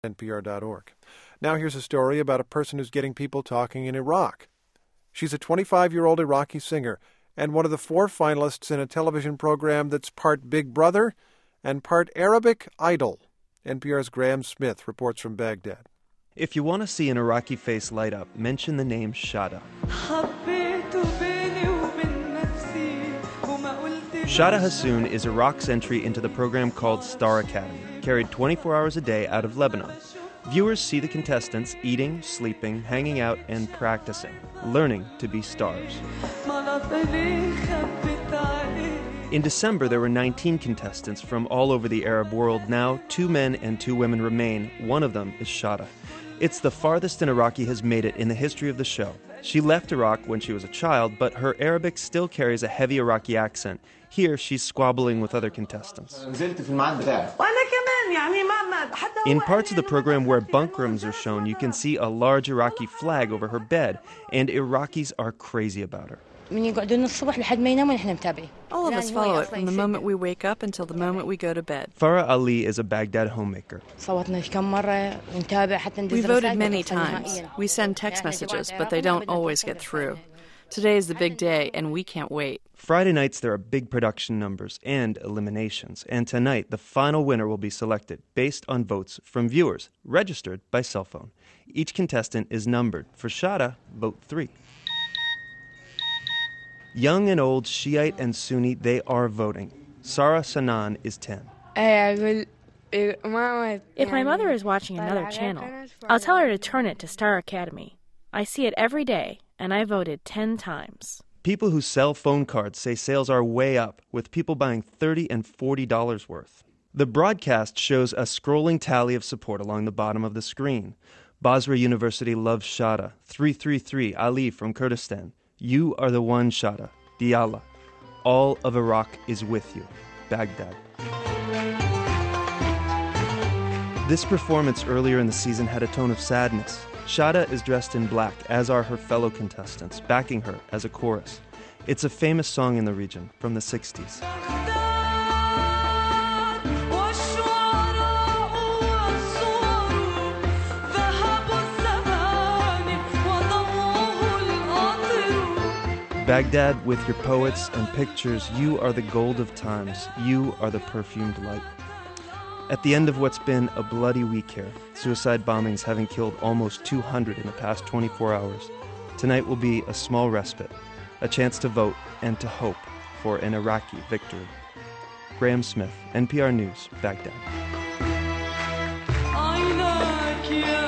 NPR.org. Now here's a story about a person who's getting people talking in Iraq. She's a 25-year-old Iraqi singer and one of the 4 finalists in a television program that's part Big Brother and part Arabic Idol. NPR's Graham Smith reports from Baghdad. If you want to see an Iraqi face light up, mention the name Shada. Shada Hassoun is Iraq's entry into the program called Star Academy, carried 24 hours a day out of Lebanon. Viewers see the contestants eating, sleeping, hanging out, and practicing, learning to be stars. In December, there were 19 contestants from all over the Arab world. Now, 2 men and 2 women remain. One of them is Shada. It's the farthest an Iraqi has made it in the history of the show. She left Iraq when she was a child, but her Arabic still carries a heavy Iraqi accent. Here, she's squabbling with other contestants. In parts of the program where bunk rooms are shown, you can see a large Iraqi flag over her bed, and Iraqis are crazy about her. All of us follow it from the moment we wake up until the moment we go to bed. Farah Ali is a Baghdad homemaker. We voted many times. We send text messages, but they don't always get through. Today is the big day, and we can't wait. Friday nights there are big production numbers and eliminations, and tonight the final winner will be selected based on votes from viewers, registered by cell phone. Each contestant is numbered. For Shada, vote 3. Young and old, Shiite and Sunni, they are voting. Sarah Sanan is 10. If my mother is watching another channel, I'll tell her to turn it to Star Academy. I see it every day, and I voted 10 times. People who sell phone cards say sales are way up, with people buying $30 and $40 worth. The broadcast shows a scrolling tally of support along the bottom of the screen. Basra University loves Shada. 333, Ali from Kurdistan. You are the one, Shada. Diyala. All of Iraq is with you. Baghdad. This performance earlier in the season had a tone of sadness. Shada is dressed in black, as are her fellow contestants, backing her as a chorus. It's a famous song in the region from the 60s. Baghdad, with your poets and pictures, you are the gold of times. You are the perfumed light. At the end of what's been a bloody week here, suicide bombings having killed almost 200 in the past 24 hours, tonight will be a small respite, a chance to vote and to hope for an Iraqi victory. Graham Smith, NPR News, Baghdad.